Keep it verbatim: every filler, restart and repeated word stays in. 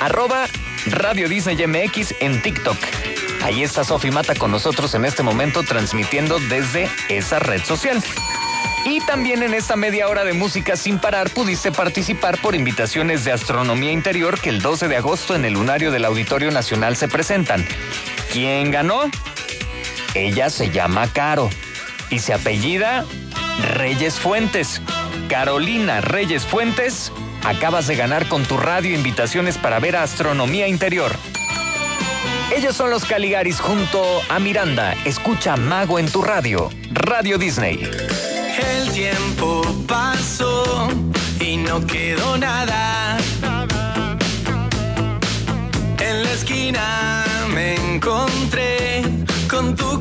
arroba Radio Disney M X en TikTok. Ahí está Sofi Mata con nosotros en este momento transmitiendo desde esa red social. Y también en esta media hora de música sin parar pudiste participar por invitaciones de Astronomía Interior que el doce de agosto en el lunario del Auditorio Nacional se presentan. ¿Quién ganó? Ella se llama Caro y se apellida Reyes Fuentes. Carolina Reyes Fuentes, acabas de ganar con tu radio invitaciones para ver a Astronomía Interior. Ellos son los Caligaris junto a Miranda. Escucha Mago en tu radio, Radio Disney. El tiempo pasó y no quedó nada. En la esquina me encontré con tu